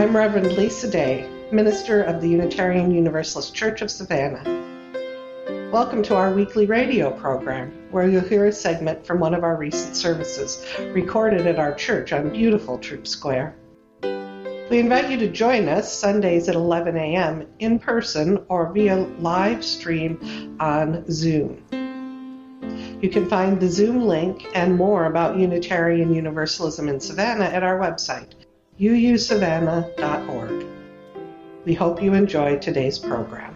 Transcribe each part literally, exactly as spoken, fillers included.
I'm Reverend Lisa Day, minister of the Unitarian Universalist Church of Savannah. Welcome to our weekly radio program, where you'll hear a segment from one of our recent services, recorded at our church on beautiful Troop Square. We invite you to join us Sundays at eleven a.m. in person or via live stream on Zoom. You can find the Zoom link and more about Unitarian Universalism in Savannah at our website, u u savannah dot org. We hope you enjoy today's program.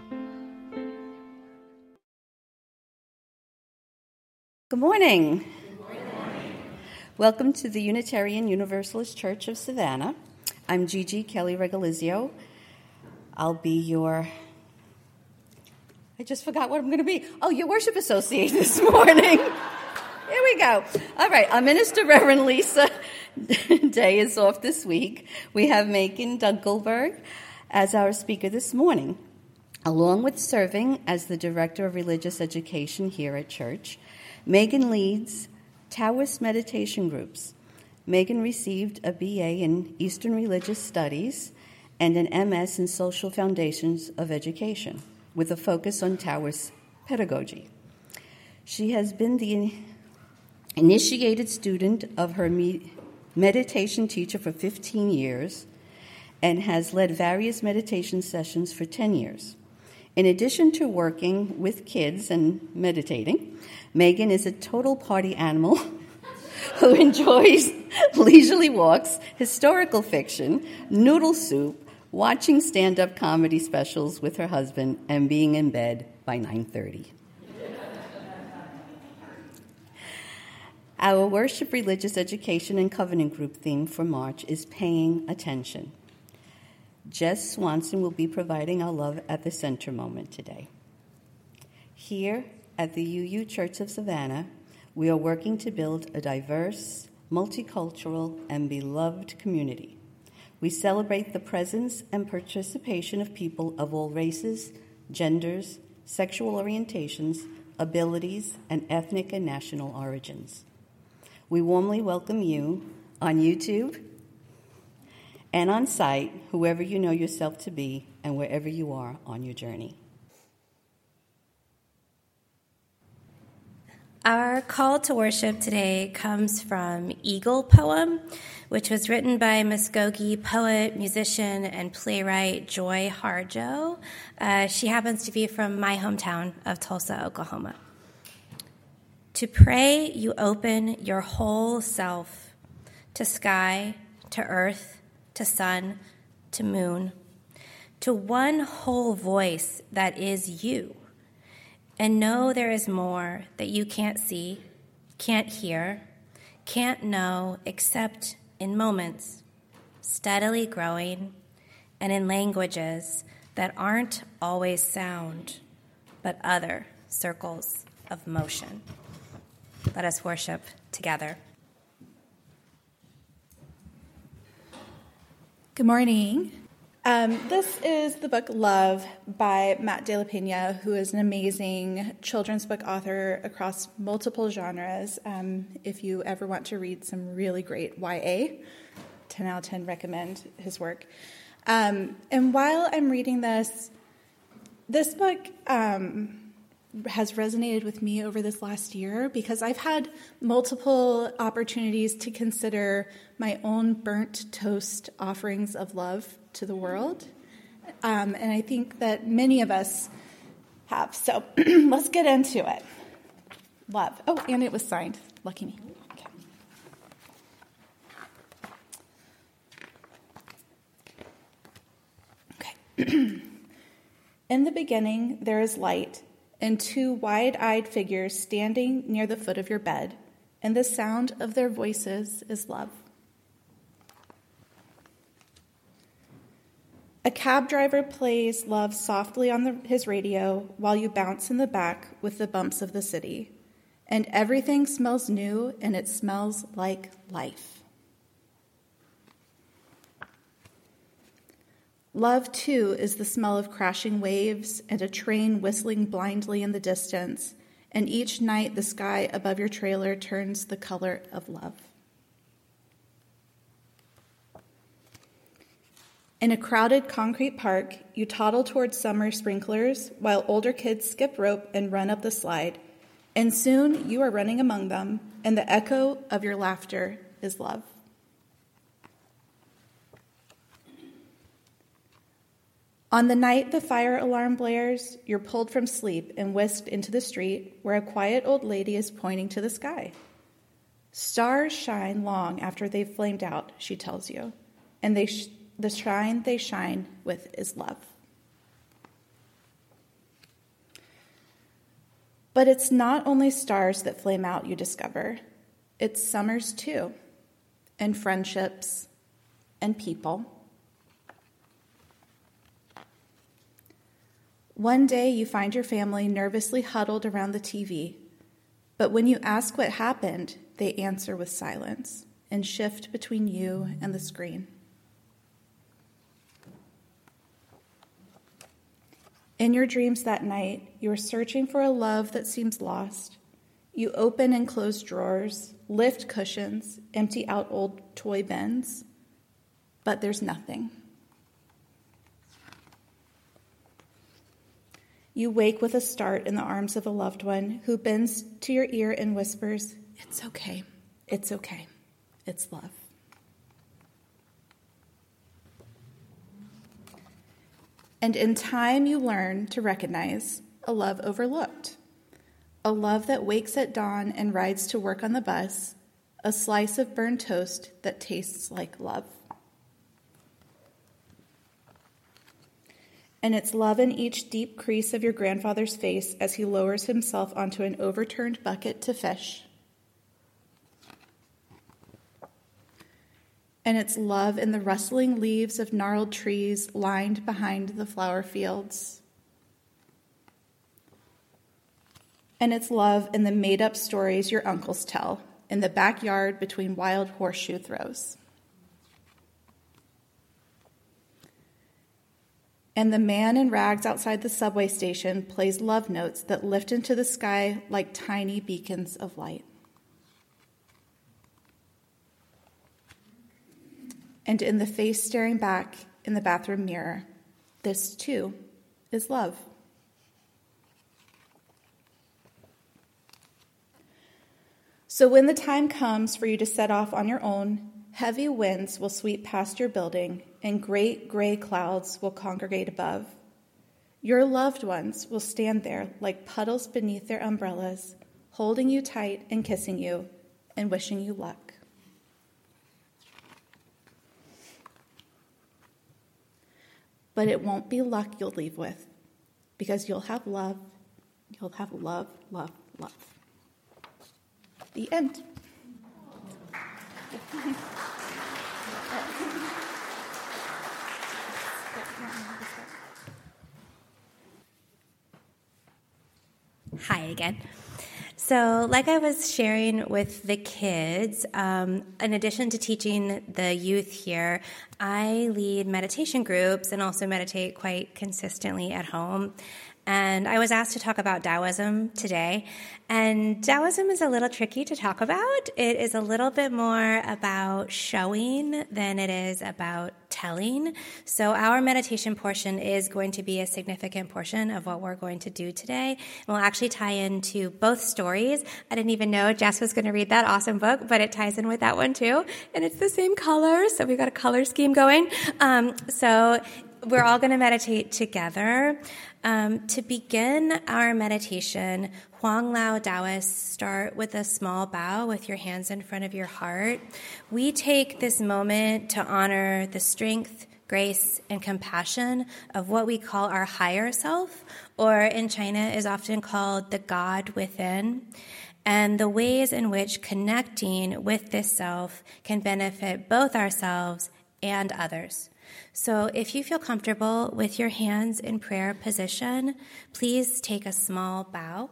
Good morning. Good morning. Welcome to the Unitarian Universalist Church of Savannah. I'm Gigi Kelly Regalizio. I'll be your, I just forgot what I'm going to be. Oh, your worship associate this morning. Here we go. All right, our minister, Reverend Lisa Day, is off this week. We have Megan Dunkelberg as our speaker this morning. Along with serving as the Director of Religious Education here at church, Megan leads Taoist meditation groups. Megan received a B A in Eastern Religious Studies and an M S in Social Foundations of Education, with a focus on Taoist pedagogy. She has been the initiated student of her me- meditation teacher for fifteen years and has led various meditation sessions for ten years. In addition to working with kids and meditating, Megan is a total party animal who enjoys leisurely walks, historical fiction, noodle soup, watching stand-up comedy specials with her husband, and being in bed by nine thirty. Our worship, religious education, and covenant group theme for March is paying attention. Jess Swanson will be providing our Love at the Center moment today. Here at the U U Church of Savannah, we are working to build a diverse, multicultural, and beloved community. We celebrate the presence and participation of people of all races, genders, sexual orientations, abilities, and ethnic and national origins. We warmly welcome you on YouTube and on site, whoever you know yourself to be, and wherever you are on your journey. Our call to worship today comes from Eagle Poem, which was written by Muskogee poet, musician, and playwright Joy Harjo. Uh, she happens to be from my hometown of Tulsa, Oklahoma. To pray, you open your whole self to sky, to earth, to sun, to moon, to one whole voice that is you. And know there is more that you can't see, can't hear, can't know except in moments, steadily growing, and in languages that aren't always sound, but other circles of motion. Let us worship together. Good morning. Um, this is the book Love by Matt De La Pena, who is an amazing children's book author across multiple genres. Um, if you ever want to read some really great Y A, ten out of ten recommend his work. Um, and while I'm reading this, this book um, has resonated with me over this last year because I've had multiple opportunities to consider my own burnt toast offerings of love to the world. Um, and I think that many of us have. So let's get into it. Love. Oh, and it was signed. Lucky me. Okay. Okay. In the beginning, there is light, and two wide-eyed figures standing near the foot of your bed, and the sound of their voices is love. A cab driver plays love softly on the, his radio while you bounce in the back with the bumps of the city, and everything smells new, and it smells like life. Love, too, is the smell of crashing waves and a train whistling blindly in the distance, and each night the sky above your trailer turns the color of love. In a crowded concrete park, you toddle towards summer sprinklers while older kids skip rope and run up the slide. And soon you are running among them, and the echo of your laughter is love. On the night the fire alarm blares, you're pulled from sleep and whisked into the street where a quiet old lady is pointing to the sky. Stars shine long after they've flamed out, she tells you, and they sh- the shine they shine with is love. But it's not only stars that flame out, you discover. It's summers too, and friendships, and people. One day you find your family nervously huddled around the T V, but when you ask what happened, they answer with silence and shift between you and the screen. In your dreams that night, you are searching for a love that seems lost. You open and close drawers, lift cushions, empty out old toy bins, but there's nothing. You wake with a start in the arms of a loved one who bends to your ear and whispers, "It's okay, it's okay, it's love." And in time you learn to recognize a love overlooked, a love that wakes at dawn and rides to work on the bus, a slice of burned toast that tastes like love. And it's love in each deep crease of your grandfather's face as he lowers himself onto an overturned bucket to fish. And it's love in the rustling leaves of gnarled trees lined behind the flower fields. And it's love in the made-up stories your uncles tell in the backyard between wild horseshoe throws. And the man in rags outside the subway station plays love notes that lift into the sky like tiny beacons of light. And in the face staring back in the bathroom mirror, this too is love. So when the time comes for you to set off on your own, heavy winds will sweep past your building and great gray clouds will congregate above. Your loved ones will stand there like puddles beneath their umbrellas, holding you tight and kissing you and wishing you luck. But it won't be luck you'll leave with, because you'll have love, you'll have love, love, love. The end. Hi again. So like I was sharing with the kids, um, in addition to teaching the youth here, I lead meditation groups and also meditate quite consistently at home. And I was asked to talk about Taoism today. And Taoism is a little tricky to talk about. It is a little bit more about showing than it is about telling. So our meditation portion is going to be a significant portion of what we're going to do today. And we'll actually tie into both stories. I didn't even know Jess was going to read that awesome book, but it ties in with that one too. And it's the same color, so we've got a color scheme going. Um, so we're all going to meditate together. Um, to begin our meditation, Huang Lao Taoists start with a small bow with your hands in front of your heart. We take this moment to honor the strength, grace, and compassion of what we call our higher self, or in China is often called the God within, and the ways in which connecting with this self can benefit both ourselves and others. So if you feel comfortable with your hands in prayer position, please take a small bow.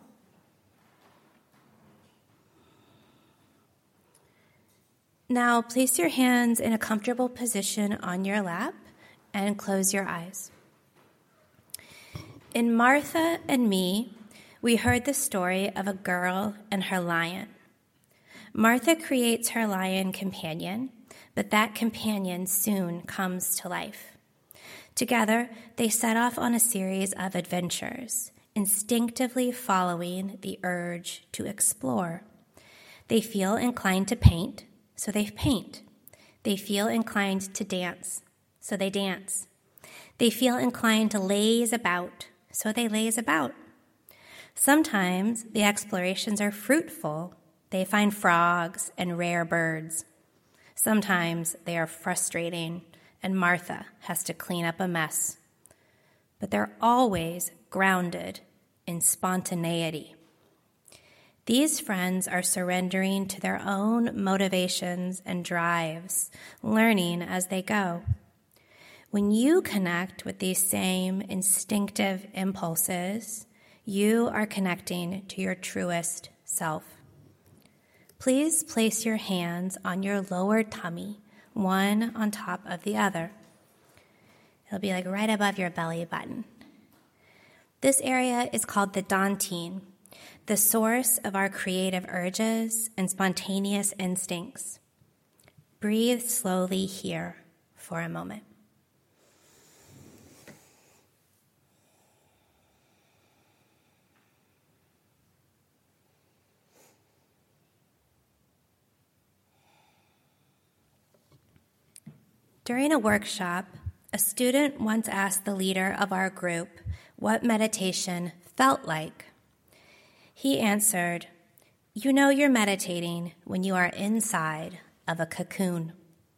Now place your hands in a comfortable position on your lap and close your eyes. In Martha and Me, we heard the story of a girl and her lion. Martha creates her lion companion, but that companion soon comes to life. Together, they set off on a series of adventures, instinctively following the urge to explore. They feel inclined to paint, so they paint. They feel inclined to dance, so they dance. They feel inclined to laze about, so they laze about. Sometimes the explorations are fruitful. They find frogs and rare birds. Sometimes they are frustrating, and Martha has to clean up a mess. But they're always grounded in spontaneity. These friends are surrendering to their own motivations and drives, learning as they go. When you connect with these same instinctive impulses, you are connecting to your truest self. Please place your hands on your lower tummy, one on top of the other. It'll be like right above your belly button. This area is called the Dantine, the source of our creative urges and spontaneous instincts. Breathe slowly here for a moment. During a workshop, a student once asked the leader of our group what meditation felt like. He answered, "You know you're meditating when you are inside of a cocoon."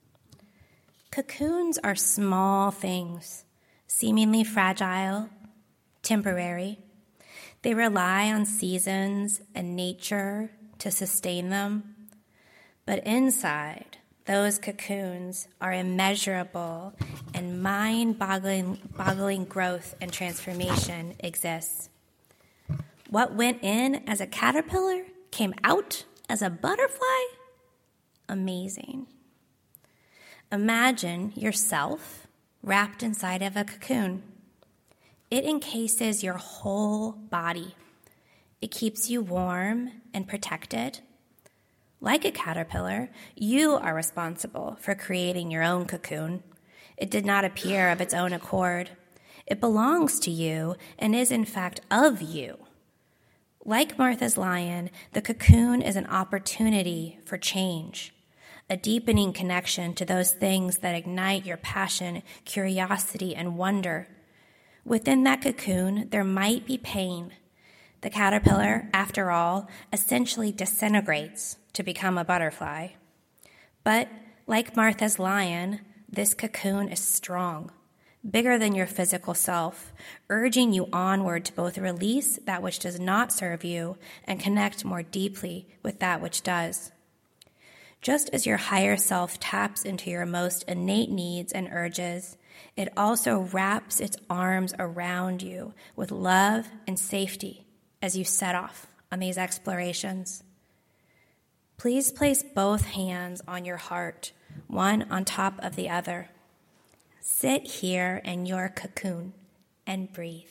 Cocoons are small things, seemingly fragile, temporary. They rely on seasons and nature to sustain them. But inside, those cocoons are immeasurable, and mind-boggling boggling growth and transformation exists. What went in as a caterpillar came out as a butterfly? Amazing. Imagine yourself wrapped inside of a cocoon. It encases your whole body. It keeps you warm and protected. Like a caterpillar, you are responsible for creating your own cocoon. It did not appear of its own accord. It belongs to you and is in fact of you. Like Martha's lion, the cocoon is an opportunity for change, a deepening connection to those things that ignite your passion, curiosity, and wonder. Within that cocoon, there might be pain. The caterpillar, after all, essentially disintegrates to become a butterfly. But like Martha's lion, this cocoon is strong, bigger than your physical self, urging you onward to both release that which does not serve you and connect more deeply with that which does. Just as your higher self taps into your most innate needs and urges, it also wraps its arms around you with love and safety as you set off on these explorations. Please place both hands on your heart, one on top of the other. Sit here in your cocoon and breathe.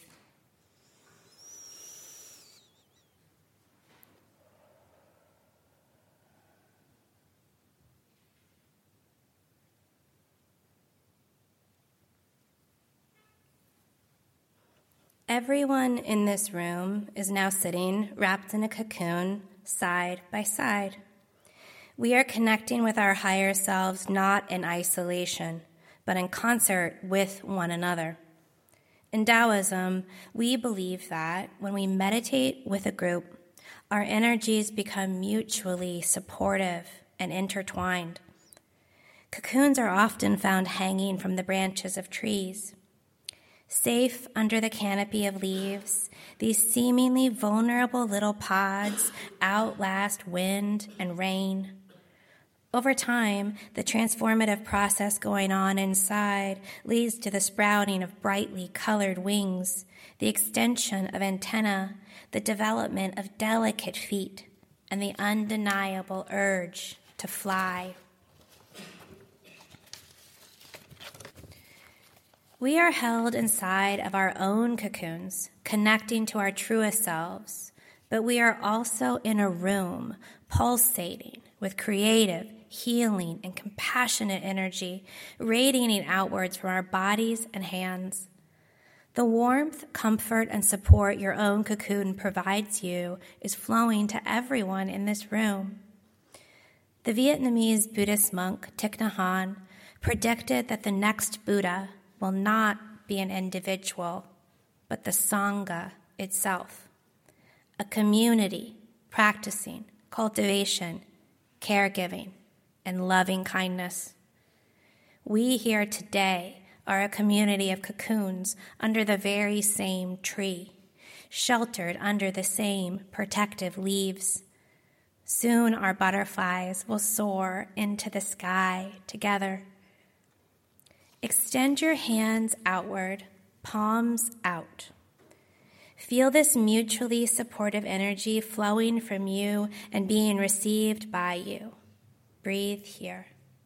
Everyone in this room is now sitting wrapped in a cocoon, side by side. We are connecting with our higher selves not in isolation, but in concert with one another. In Taoism, we believe that when we meditate with a group, our energies become mutually supportive and intertwined. Cocoons are often found hanging from the branches of trees. Safe under the canopy of leaves, these seemingly vulnerable little pods outlast wind and rain. Over time, the transformative process going on inside leads to the sprouting of brightly colored wings, the extension of antennae, the development of delicate feet, and the undeniable urge to fly. We are held inside of our own cocoons, connecting to our truest selves, but we are also in a room pulsating with creative, healing, and compassionate energy radiating outwards from our bodies and hands. The warmth, comfort, and support your own cocoon provides you is flowing to everyone in this room. The Vietnamese Buddhist monk Thich Nhat Hanh predicted that the next Buddha will not be an individual, but the Sangha itself, a community practicing cultivation, caregiving, and loving kindness. We here today are a community of cocoons under the very same tree, sheltered under the same protective leaves. Soon our butterflies will soar into the sky together. Extend your hands outward, palms out. Feel this mutually supportive energy flowing from you and being received by you. Breathe here.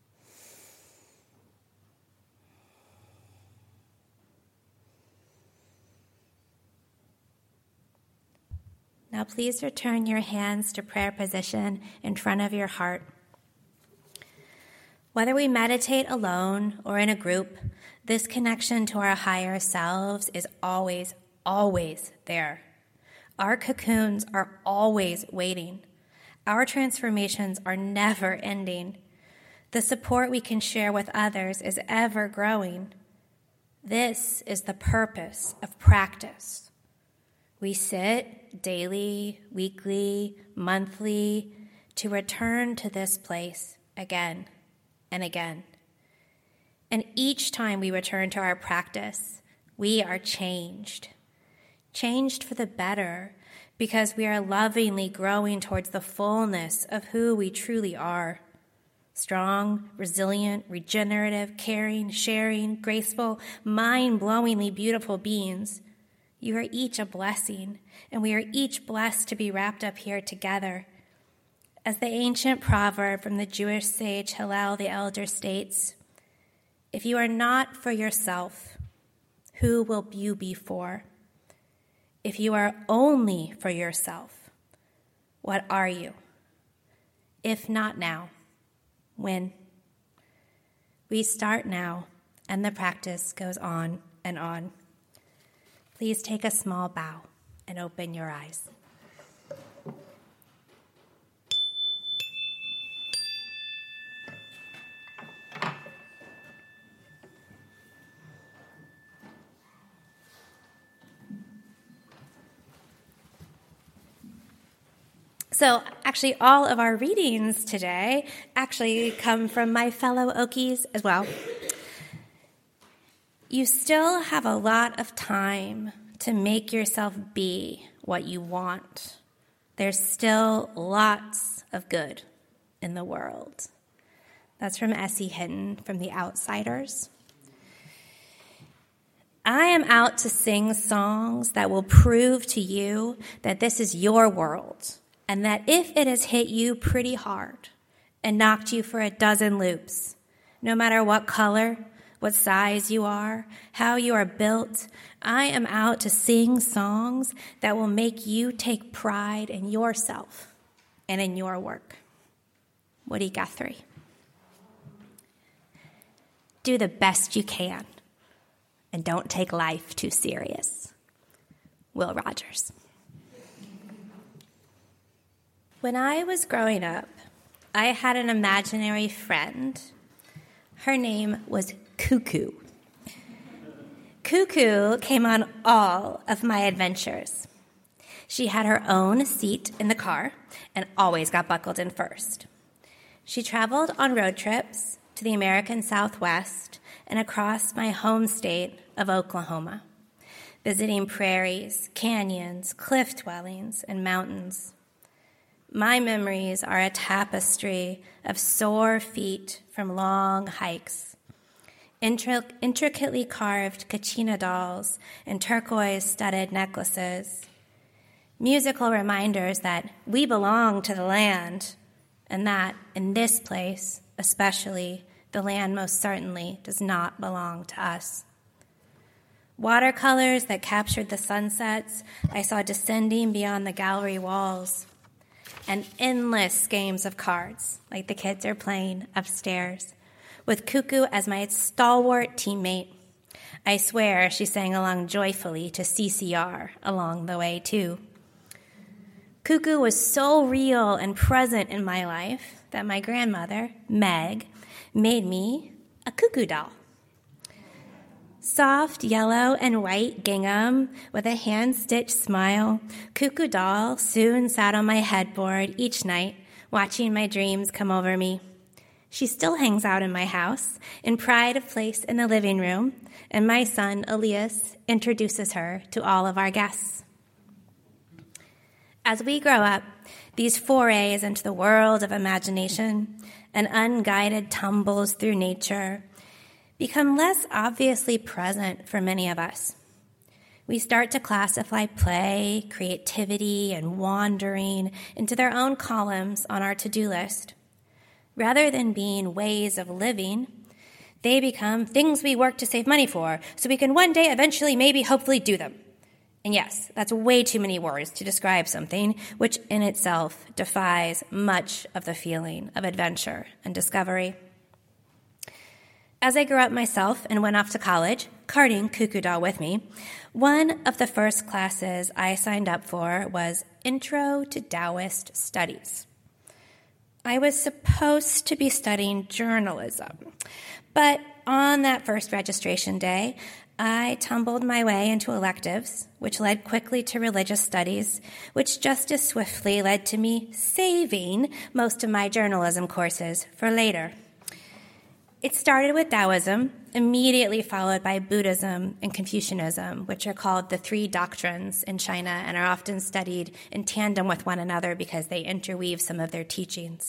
Now please return your hands to prayer position in front of your heart. Whether we meditate alone or in a group, this connection to our higher selves is always, always there. Our cocoons are always waiting. Our transformations are never ending. The support we can share with others is ever growing. This is the purpose of practice. We sit daily, weekly, monthly to return to this place again and again. And each time we return to our practice, we are changed. Changed for the better because we are lovingly growing towards the fullness of who we truly are. Strong, resilient, regenerative, caring, sharing, graceful, mind-blowingly beautiful beings. You are each a blessing, and we are each blessed to be wrapped up here together. As the ancient proverb from the Jewish sage Hillel the Elder states, if you are not for yourself, who will you be for? If you are only for yourself, what are you? If not now, when? We start now, and the practice goes on and on. Please take a small bow and open your eyes. So actually all of our readings today actually come from my fellow Okies as well. You still have a lot of time to make yourself be what you want. There's still lots of good in the world. That's from Essie Hinton from The Outsiders. I am out to sing songs that will prove to you that this is your world, and that if it has hit you pretty hard and knocked you for a dozen loops, no matter what color, what size you are, how you are built, I am out to sing songs that will make you take pride in yourself and in your work. Woody Guthrie. Do the best you can, and don't take life too serious. Will Rogers. When I was growing up, I had an imaginary friend. Her name was Cuckoo. Cuckoo came on all of my adventures. She had her own seat in the car and always got buckled in first. She traveled on road trips to the American Southwest and across my home state of Oklahoma, visiting prairies, canyons, cliff dwellings, and mountains. My memories are a tapestry of sore feet from long hikes, Intric- intricately carved kachina dolls and turquoise-studded necklaces, musical reminders that we belong to the land, and that, in this place especially, the land most certainly does not belong to us. Watercolors that captured the sunsets I saw descending beyond the gallery walls. and endless games of cards, like the kids are playing upstairs, with Cuckoo as my stalwart teammate. I swear she sang along joyfully to C C R along the way, too. Cuckoo was so real and present in my life that my grandmother, Meg, made me a cuckoo doll. Soft yellow and white gingham with a hand-stitched smile, Cuckoo doll soon sat on my headboard each night, watching my dreams come over me. She still hangs out in my house, in pride of place in the living room, and my son, Elias, introduces her to all of our guests. As we grow up, these forays into the world of imagination and unguided tumbles through nature become less obviously present for many of us. We start to classify play, creativity, and wandering into their own columns on our to-do list. Rather than being ways of living, they become things we work to save money for so we can one day eventually maybe hopefully do them. And yes, that's way too many words to describe something which in itself defies much of the feeling of adventure and discovery. As I grew up myself and went off to college, carting Cuckoo Doll with me, one of the first classes I signed up for was Intro to Taoist Studies. I was supposed to be studying journalism, but on that first registration day, I tumbled my way into electives, which led quickly to religious studies, which just as swiftly led to me saving most of my journalism courses for later. It started with Taoism, immediately followed by Buddhism and Confucianism, which are called the three doctrines in China and are often studied in tandem with one another because they interweave some of their teachings.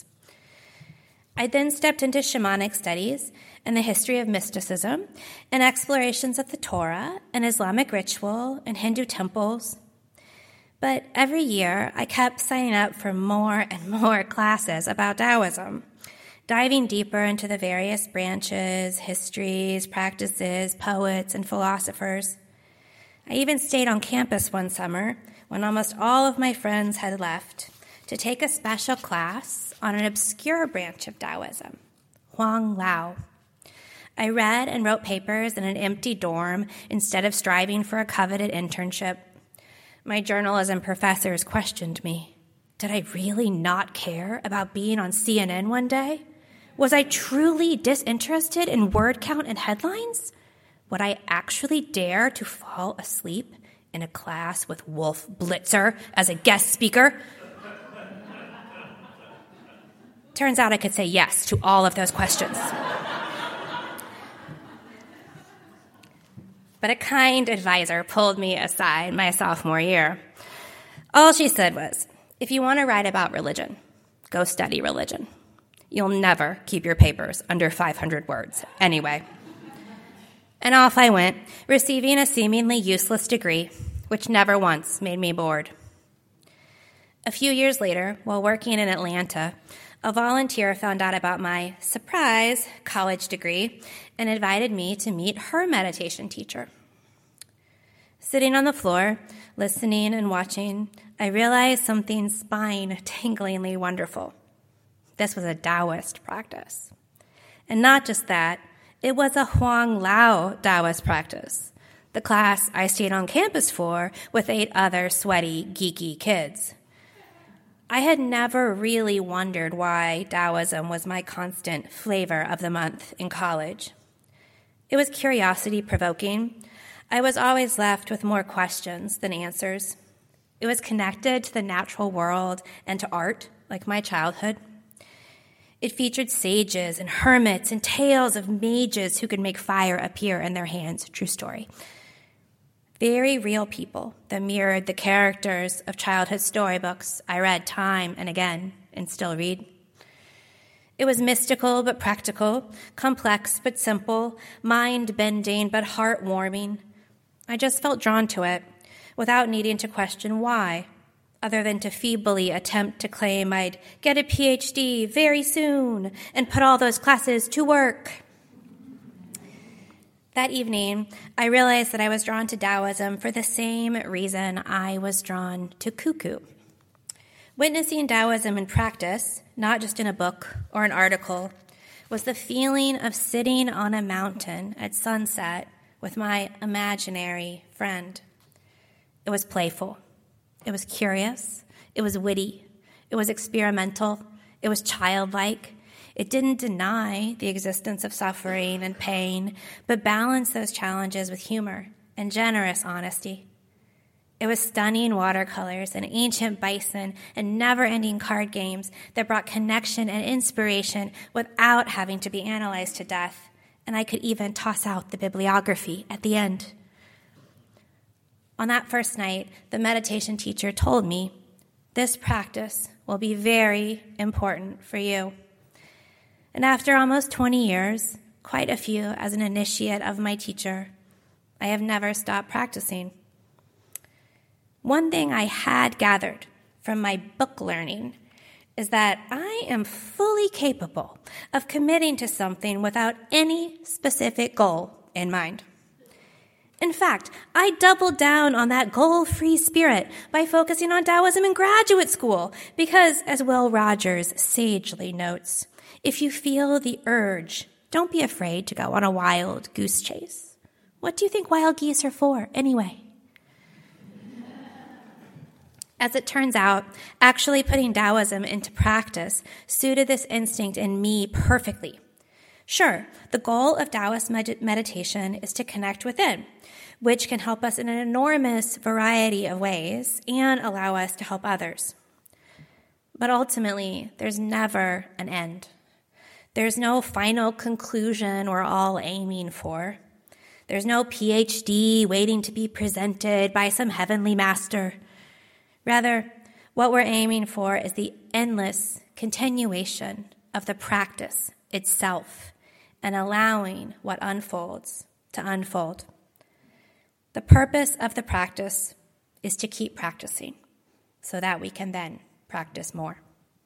I then stepped into shamanic studies and the history of mysticism and explorations of the Torah and Islamic ritual and Hindu temples. But every year, I kept signing up for more and more classes about Taoism, diving deeper into the various branches, histories, practices, poets, and philosophers. I even stayed on campus one summer when almost all of my friends had left to take a special class on an obscure branch of Taoism, Huang Lao. I read and wrote papers in an empty dorm instead of striving for a coveted internship. My journalism professors questioned me. Did I really not care about being on C N N one day? Was I truly disinterested in word count and headlines? Would I actually dare to fall asleep in a class with Wolf Blitzer as a guest speaker? Turns out I could say yes to all of those questions. But a kind advisor pulled me aside my sophomore year. All she said was, if you want to write about religion, go study religion. You'll never keep your papers under five hundred words anyway. And off I went, receiving a seemingly useless degree, which never once made me bored. A few years later, while working in Atlanta, a volunteer found out about my surprise college degree and invited me to meet her meditation teacher. Sitting on the floor, listening and watching, I realized something spine-tinglingly wonderful. This was a Taoist practice. And not just that, it was a Huang Lao Taoist practice, the class I stayed on campus for with eight other sweaty, geeky kids. I had never really wondered why Taoism was my constant flavor of the month in college. It was curiosity-provoking. I was always left with more questions than answers. It was connected to the natural world and to art, like my childhood. It featured sages and hermits and tales of mages who could make fire appear in their hands. True story. Very real people that mirrored the characters of childhood storybooks I read time and again and still read. It was mystical but practical, complex but simple, mind-bending but heartwarming. I just felt drawn to it without needing to question why, other than to feebly attempt to claim I'd get a P H D very soon and put all those classes to work. That evening, I realized that I was drawn to Taoism for the same reason I was drawn to Cuckoo. Witnessing Taoism in practice, not just in a book or an article, was the feeling of sitting on a mountain at sunset with my imaginary friend. It was playful. It was curious. It was witty. It was experimental. It was childlike. It didn't deny the existence of suffering and pain, but balanced those challenges with humor and generous honesty. It was stunning watercolors and ancient bison and never-ending card games that brought connection and inspiration without having to be analyzed to death, and I could even toss out the bibliography at the end. On that first night, the meditation teacher told me, "This practice will be very important for you." And after almost twenty years, quite a few as an initiate of my teacher, I have never stopped practicing. One thing I had gathered from my book learning is that I am fully capable of committing to something without any specific goal in mind. In fact, I doubled down on that goal-free spirit by focusing on Taoism in graduate school because, as Will Rogers sagely notes, if you feel the urge, don't be afraid to go on a wild goose chase. What do you think wild geese are for, anyway? As it turns out, actually putting Taoism into practice suited this instinct in me perfectly. Sure, the goal of Taoist med- meditation is to connect within, which can help us in an enormous variety of ways and allow us to help others. But ultimately, there's never an end. There's no final conclusion we're all aiming for. There's no P H D waiting to be presented by some heavenly master. Rather, what we're aiming for is the endless continuation of the practice itself and allowing what unfolds to unfold. The purpose of the practice is to keep practicing so that we can then practice more.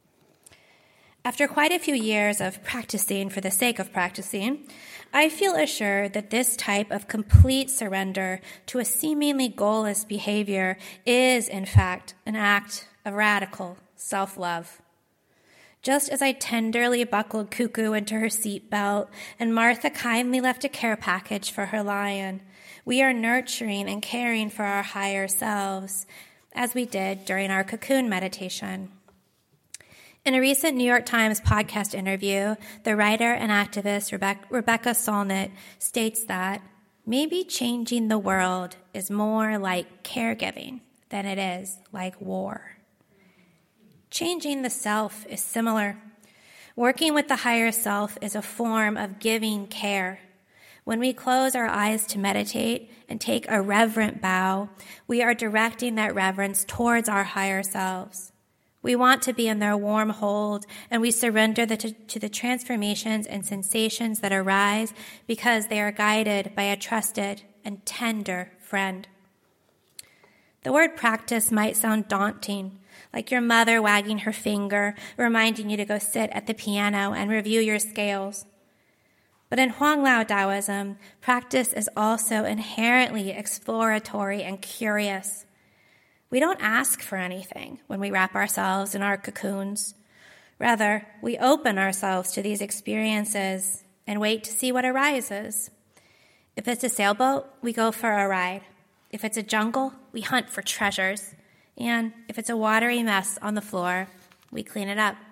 After quite a few years of practicing for the sake of practicing, I feel assured that this type of complete surrender to a seemingly goalless behavior is, in fact, an act of radical self-love. Just as I tenderly buckled Cuckoo into her seatbelt and Martha kindly left a care package for her lion, we are nurturing and caring for our higher selves, as we did during our cocoon meditation. In a recent New York Times podcast interview, the writer and activist Rebecca, Rebecca Solnit states that maybe changing the world is more like caregiving than it is like war. Changing the self is similar. Working with the higher self is a form of giving care. When we close our eyes to meditate and take a reverent bow, we are directing that reverence towards our higher selves. We want to be in their warm hold, and we surrender the, to, to the transformations and sensations that arise because they are guided by a trusted and tender friend. The word practice might sound daunting, like your mother wagging her finger, reminding you to go sit at the piano and review your scales. But in Huang Lao Taoism, practice is also inherently exploratory and curious. We don't ask for anything when we wrap ourselves in our cocoons. Rather, we open ourselves to these experiences and wait to see what arises. If it's a sailboat, we go for a ride. If it's a jungle, we hunt for treasures. And if it's a watery mess on the floor, we clean it up.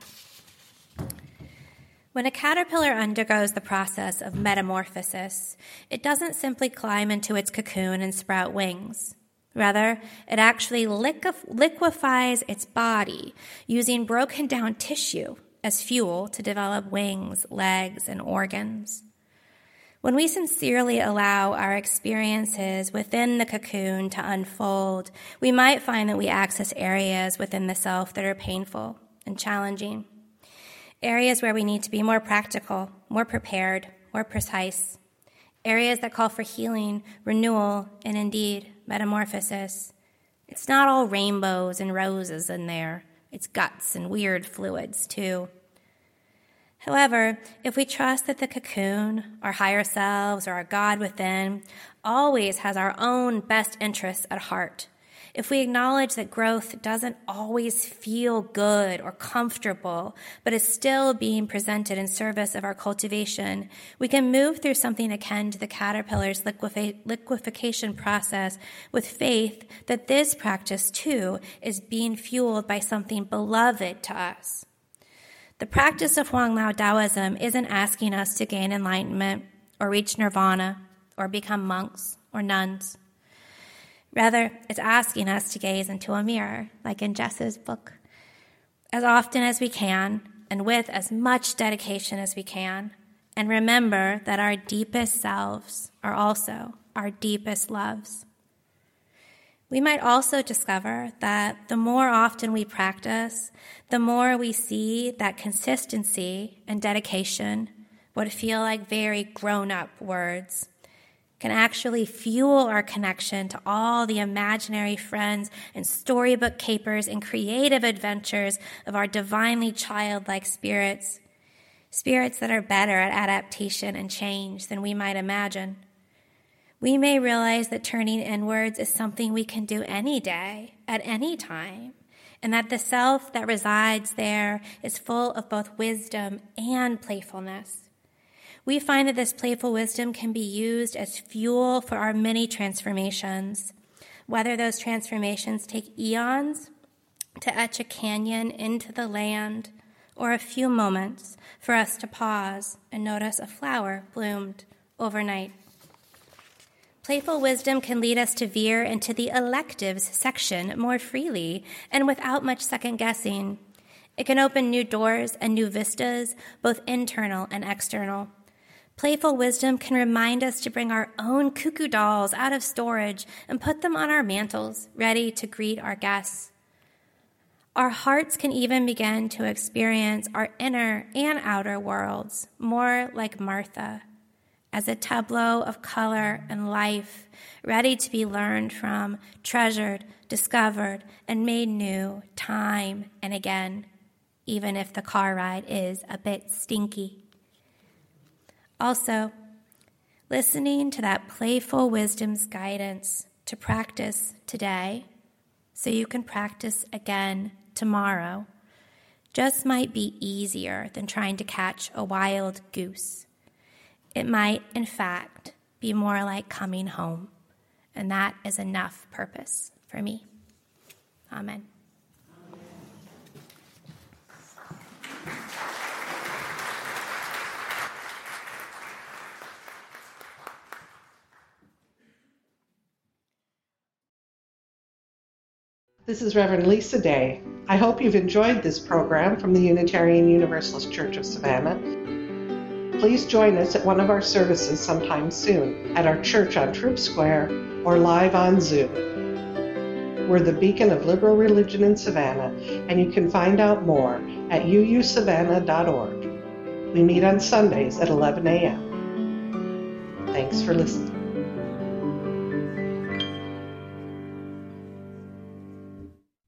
When a caterpillar undergoes the process of metamorphosis, it doesn't simply climb into its cocoon and sprout wings. Rather, it actually liquefies its body using broken down tissue as fuel to develop wings, legs, and organs. When we sincerely allow our experiences within the cocoon to unfold, we might find that we access areas within the self that are painful and challenging, areas where we need to be more practical, more prepared, more precise, areas that call for healing, renewal, and indeed, metamorphosis. It's not all rainbows and roses in there. It's guts and weird fluids, too. However, if we trust that the cocoon, our higher selves, or our God within, always has our own best interests at heart, if we acknowledge that growth doesn't always feel good or comfortable, but is still being presented in service of our cultivation, we can move through something akin to the caterpillar's liquefi- liquefaction process with faith that this practice, too, is being fueled by something beloved to us. The practice of Huang Lao Taoism isn't asking us to gain enlightenment or reach nirvana or become monks or nuns. Rather, it's asking us to gaze into a mirror, like in Jess's book, as often as we can and with as much dedication as we can, and remember that our deepest selves are also our deepest loves. We might also discover that the more often we practice, the more we see that consistency and dedication, what feel like very grown-up words, can actually fuel our connection to all the imaginary friends and storybook capers and creative adventures of our divinely childlike spirits, spirits that are better at adaptation and change than we might imagine. We may realize that turning inwards is something we can do any day, at any time, and that the self that resides there is full of both wisdom and playfulness. We find that this playful wisdom can be used as fuel for our many transformations, whether those transformations take eons to etch a canyon into the land, or a few moments for us to pause and notice a flower bloomed overnight. Playful wisdom can lead us to veer into the electives section more freely and without much second-guessing. It can open new doors and new vistas, both internal and external. Playful wisdom can remind us to bring our own cuckoo dolls out of storage and put them on our mantles, ready to greet our guests. Our hearts can even begin to experience our inner and outer worlds, more like Martha, as a tableau of color and life, ready to be learned from, treasured, discovered, and made new time and again, even if the car ride is a bit stinky. Also, listening to that playful wisdom's guidance to practice today so you can practice again tomorrow just might be easier than trying to catch a wild goose. It might, in fact, be more like coming home, and that is enough purpose for me. Amen. This is Reverend Lisa Day. I hope you've enjoyed this program from the Unitarian Universalist Church of Savannah. Please join us at one of our services sometime soon at our church on Troop Square or live on Zoom. We're the beacon of liberal religion in Savannah, and you can find out more at u u savannah dot org. We meet on Sundays at eleven a.m. Thanks for listening.